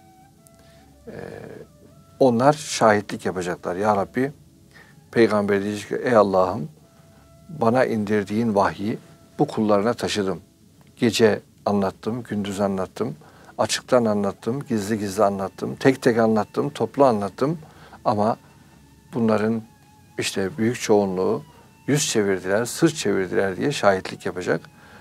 S1: Onlar şahitlik yapacaklar. Ya Rabbi, peygamber diyecek ki, ey Allah'ım, bana indirdiğin vahyi bu kullarına taşıdım. Gece anlattım, gündüz anlattım, açıktan anlattım, gizli gizli anlattım, tek tek anlattım, toplu anlattım. Ama bunların işte büyük çoğunluğu yüz çevirdiler, sırt çevirdiler diye şahitlik yapacak.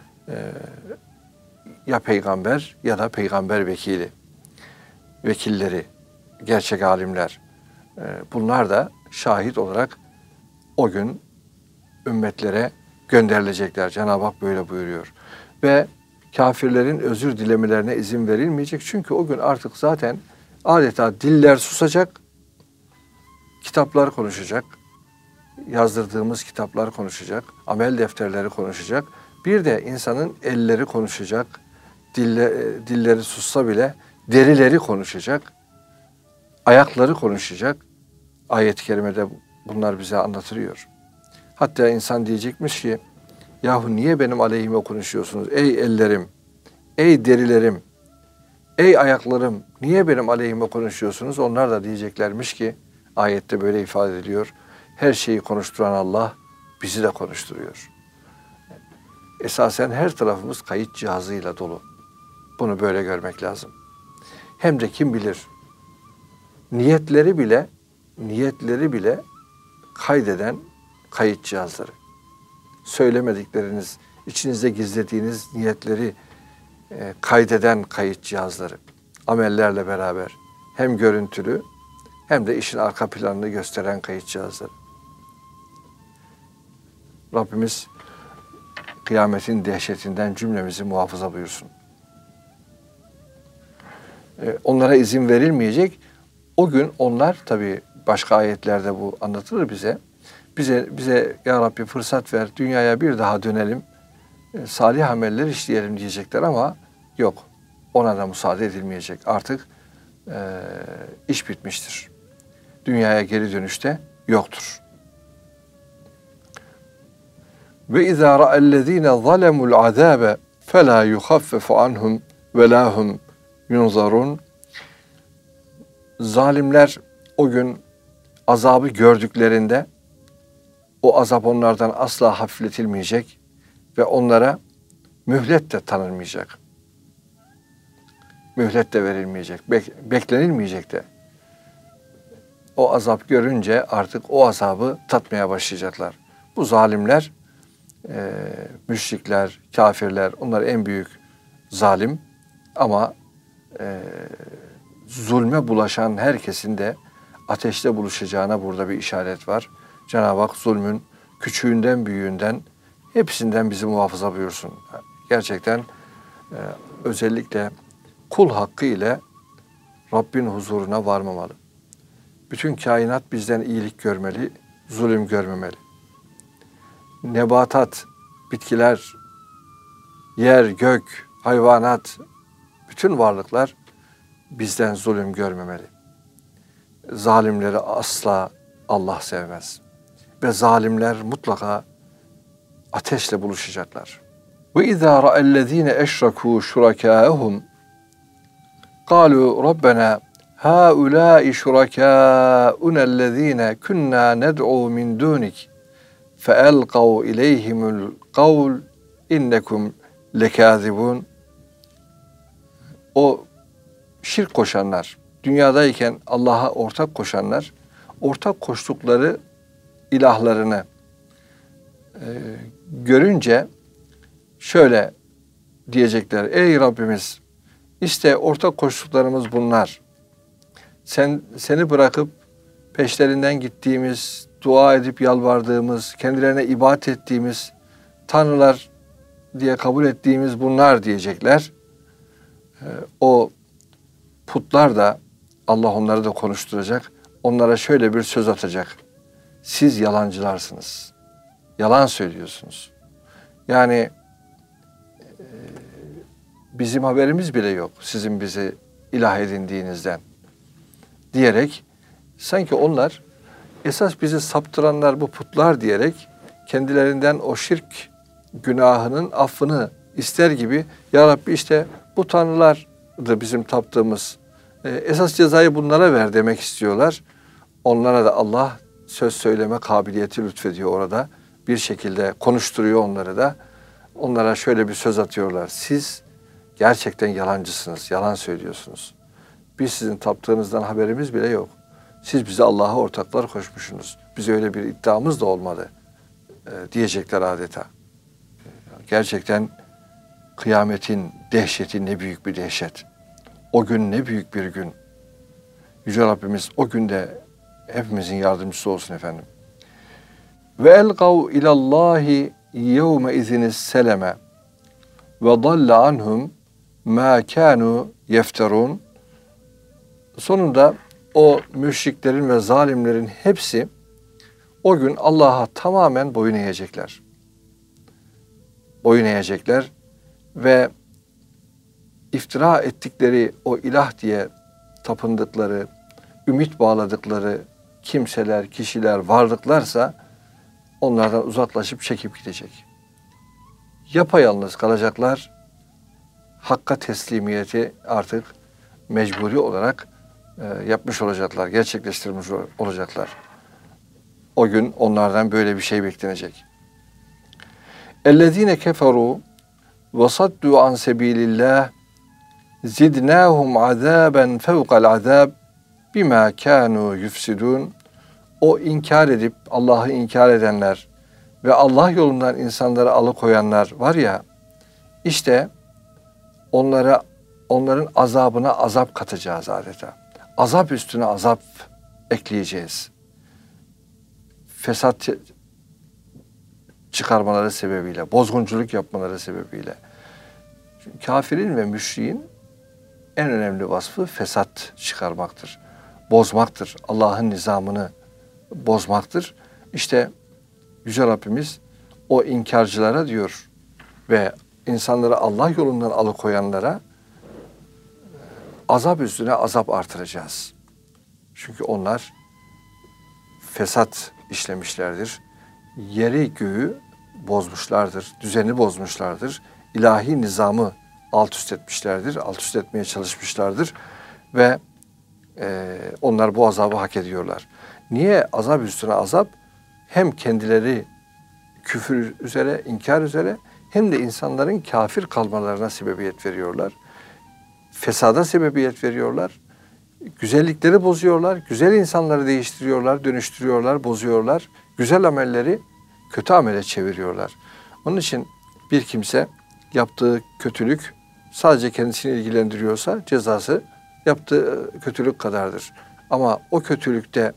S1: Ya peygamber ya da peygamber vekilleri, gerçek alimler. Bunlar da şahit olarak o gün ümmetlere gönderilecekler. Cenab-ı Hak böyle buyuruyor. Ve kafirlerin özür dilemelerine izin verilmeyecek. Çünkü o gün artık zaten adeta diller susacak, kitaplar konuşacak, yazdırdığımız kitaplar konuşacak, amel defterleri konuşacak. Bir de insanın elleri konuşacak, dilleri sussa bile derileri konuşacak, ayakları konuşacak. Ayet-i kerimede bunlar bize anlatılıyor. Hatta insan diyecekmiş ki, yahu niye benim aleyhime konuşuyorsunuz? Ey ellerim, ey derilerim, ey ayaklarım, niye benim aleyhime konuşuyorsunuz? Onlar da diyeceklermiş ki, ayette böyle ifade ediliyor. Her şeyi konuşturan Allah bizi de konuşturuyor. Esasen her tarafımız kayıt cihazıyla dolu. Bunu böyle görmek lazım. Hem de kim bilir, niyetleri bile kaydeden kayıt cihazları. Söylemedikleriniz, içinizde gizlediğiniz niyetleri kaydeden kayıt cihazları. Amellerle beraber hem görüntülü hem de işin arka planını gösteren kayıt cihazları. Rabbimiz kıyametin dehşetinden cümlemizi muhafaza buyursun. Onlara izin verilmeyecek. O gün onlar, tabii başka ayetlerde bu anlatılır bize. Bize ya Rabbi fırsat ver, dünyaya bir daha dönelim, salih ameller işleyelim diyecekler ama yok. Ona da müsaade edilmeyecek. Artık iş bitmiştir. Dünyaya geri dönüşte yoktur. Ve izâ ra'ellezîne zalemul azâbe felâ yuhaffefu anhum ve lâ hum yunzarun. Zalimler o gün azabı gördüklerinde o azap onlardan asla hafifletilmeyecek ve onlara mühlet de tanınmayacak. Mühlet de verilmeyecek, beklenilmeyecek de. O azap görünce artık o azabı tatmaya başlayacaklar. Bu zalimler, müşrikler, kafirler, onlar en büyük zalim ama zulme bulaşan herkesin de ateşte buluşacağına burada bir işaret var. Cenab-ı Hak zulmün küçüğünden büyüğünden hepsinden bizi muhafaza buyursun. Gerçekten özellikle kul hakkı ile Rabbin huzuruna varmamalı. Bütün kainat bizden iyilik görmeli, zulüm görmemeli. Nebatat, bitkiler, yer, gök, hayvanat, bütün varlıklar bizden zulüm görmemeli. Zalimleri asla Allah sevmez. Ve zalimler mutlaka ateşle buluşacaklar. Ve izâ ra'ellezîne eşrekû şurakâehum قالوا ربنا هؤلاء شركاؤنا الذين كنا ندعو من دونك فألقوا إليهم القول إنكم لكاذبون. O şirk koşanlar, dünyadayken Allah'a ortak koşanlar, ortak koştukları ilahlarını görünce şöyle diyecekler: ey Rabbimiz, İşte ortak koştuklarımız bunlar. Seni bırakıp peşlerinden gittiğimiz, dua edip yalvardığımız, kendilerine ibadet ettiğimiz tanrılar diye kabul ettiğimiz bunlar diyecekler. O putlar da Allah onları da konuşturacak. Onlara şöyle bir söz atacak: siz yalancılarsınız. Yalan söylüyorsunuz. Yani bizim haberimiz bile yok sizin bizi ilah edindiğinizden diyerek, sanki onlar esas bizi saptıranlar bu putlar diyerek kendilerinden o şirk günahının affını ister gibi, ya Rabbi işte bu tanrılardı bizim taptığımız, esas cezayı bunlara ver demek istiyorlar. Onlara da Allah söz söyleme kabiliyeti lütfediyor orada. Bir şekilde konuşturuyor onları da. Onlara şöyle bir söz atıyorlar: siz gerçekten yalancısınız, yalan söylüyorsunuz. Biz sizin taptığınızdan haberimiz bile yok. Siz bize Allah'a ortaklar koşmuşsunuz. Bize öyle bir iddiamız da olmadı diyecekler adeta. Gerçekten kıyametin dehşeti ne büyük bir dehşet. O gün ne büyük bir gün. Yüce Rabbimiz o günde hepimizin yardımcısı olsun efendim. Ve elgav ilallahi yevme iziniz seleme ve dalle anhum ma kanu yefterun. Sonunda o müşriklerin ve zalimlerin hepsi o gün Allah'a tamamen boyun eğecekler. Boyun eğecekler ve iftira ettikleri o ilah diye tapındıkları, ümit bağladıkları kimseler, kişiler, varlıklarsa onlardan uzaklaşıp çekip gidecek. Yapayalnız kalacaklar. Hakka teslimiyeti artık mecburi olarak yapmış olacaklar, gerçekleştirmiş olacaklar. O gün onlardan böyle bir şey beklenecek. اَلَّذ۪ينَ كَفَرُوا وَصَدُّوا عَنْ سَب۪يلِ اللّٰهِ زِدْنَاهُمْ عَذَابًا فَوْقَ الْعَذَابِ بِمَا كَانُوا يُفْسِدُونَ. O inkar edip Allah'ı inkar edenler ve Allah yolundan insanları alıkoyanlar var ya, işte onların azabına azap katacağız adeta. Azap üstüne azap ekleyeceğiz. Fesat çıkarmaları sebebiyle, bozgunculuk yapmaları sebebiyle. Çünkü kafirin ve müşriğin en önemli vasfı fesat çıkarmaktır. Bozmaktır. Allah'ın nizamını bozmaktır. İşte Yüce Rabbimiz o inkarcılara diyor ve insanları Allah yolundan alıkoyanlara azap üstüne azap artıracağız. Çünkü onlar fesat işlemişlerdir. Yeri göğü bozmuşlardır. Düzeni bozmuşlardır. İlahi nizamı alt üst etmişlerdir. Alt üst etmeye çalışmışlardır. Ve onlar bu azabı hak ediyorlar. Niye azap üstüne azap? Hem kendileri küfür üzere, inkar üzere, hem de insanların kafir kalmalarına sebebiyet veriyorlar. Fesada sebebiyet veriyorlar. Güzellikleri bozuyorlar. Güzel insanları değiştiriyorlar, dönüştürüyorlar, bozuyorlar. Güzel amelleri kötü amele çeviriyorlar. Onun için bir kimse yaptığı kötülük sadece kendisini ilgilendiriyorsa cezası yaptığı kötülük kadardır. Ama o kötülükte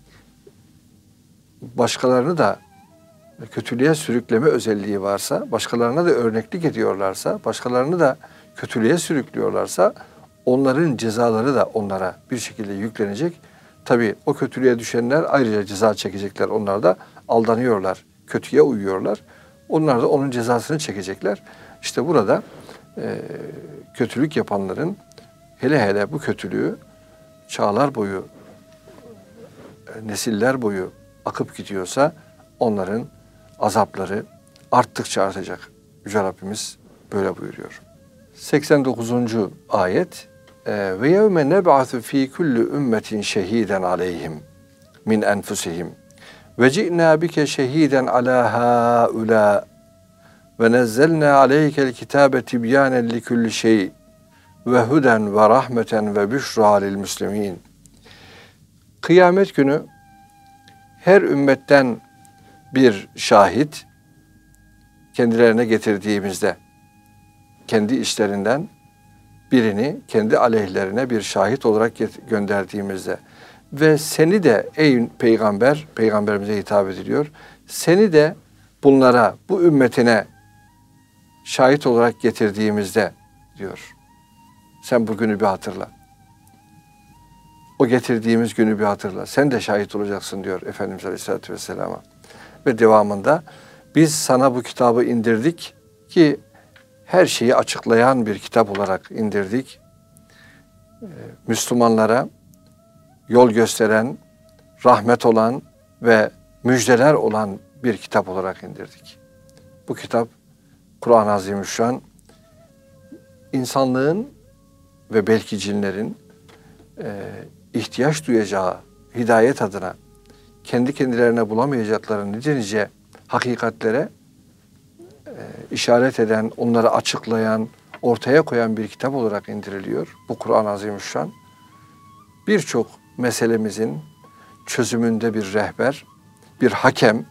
S1: başkalarını da kötülüğe sürükleme özelliği varsa, başkalarına da örneklik ediyorlarsa, başkalarını da kötülüğe sürüklüyorlarsa onların cezaları da onlara bir şekilde yüklenecek. Tabii o kötülüğe düşenler ayrıca ceza çekecekler. Onlar da aldanıyorlar, kötüye uyuyorlar. Onlar da onun cezasını çekecekler. İşte burada kötülük yapanların hele hele bu kötülüğü çağlar boyu, nesiller boyu akıp gidiyorsa onların azapları arttıkça artacak. Yüce Rabbimiz böyle buyuruyor. 89. ayet ve yevme neb'athu fi kulli ümmetin şehiden aleyhim min enfusihim ve ci'na bike şehiden ala haula ve nezzelna aleykel kitabe tibyanen li kulli şey ve huden ve rahmeten ve büşra lil müslimin. Kıyamet günü her ümmetten bir şahit kendilerine getirdiğimizde, kendi işlerinden birini kendi aleyhlerine bir şahit olarak gönderdiğimizde ve seni de ey peygamber, peygamberimize hitap ediliyor, seni de bunlara, bu ümmetine şahit olarak getirdiğimizde diyor. Sen bu günü bir hatırla. O getirdiğimiz günü bir hatırla. Sen de şahit olacaksın diyor Efendimiz Aleyhisselatü Vesselam'a. Ve devamında biz sana bu kitabı indirdik ki her şeyi açıklayan bir kitap olarak indirdik. Müslümanlara yol gösteren, rahmet olan ve müjdeler olan bir kitap olarak indirdik. Bu kitap Kur'an-ı Azimüşşan insanlığın ve belki cinlerin ihtiyaç duyacağı hidayet adına kendi kendilerine bulamayacakları nice hakikatlere işaret eden, onları açıklayan, ortaya koyan bir kitap olarak indiriliyor. Bu Kur'an-ı Azimüşşan birçok meselemizin çözümünde bir rehber, bir hakem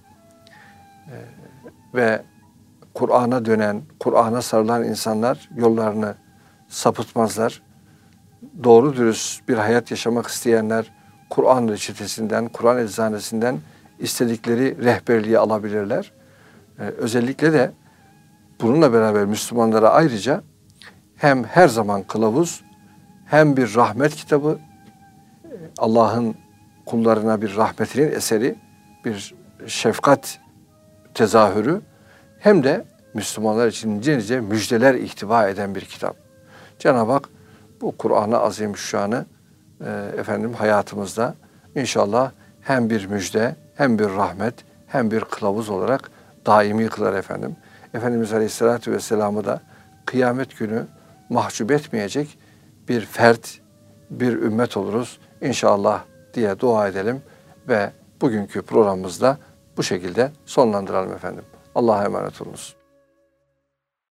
S1: ve Kur'an'a dönen, Kur'an'a sarılan insanlar yollarını sapıtmazlar. Doğru dürüst bir hayat yaşamak isteyenler Kur'an reçetesinden, Kur'an eczanesinden istedikleri rehberliği alabilirler. Özellikle de bununla beraber Müslümanlara ayrıca hem her zaman kılavuz, hem bir rahmet kitabı, Allah'ın kullarına bir rahmetinin eseri, bir şefkat tezahürü, hem de Müslümanlar için nice müjdeler ihtiva eden bir kitap. Cenab-ı Hak bu Kur'an-ı Azimüşşan'ı hayatımızda inşallah hem bir müjde, hem bir rahmet, hem bir kılavuz olarak daimi kılar efendim. Efendimiz Aleyhisselatü Vesselam'ı da kıyamet günü mahcup etmeyecek bir fert, bir ümmet oluruz inşallah diye dua edelim ve bugünkü programımızda bu şekilde sonlandıralım efendim. Allah'a emanet olunuz.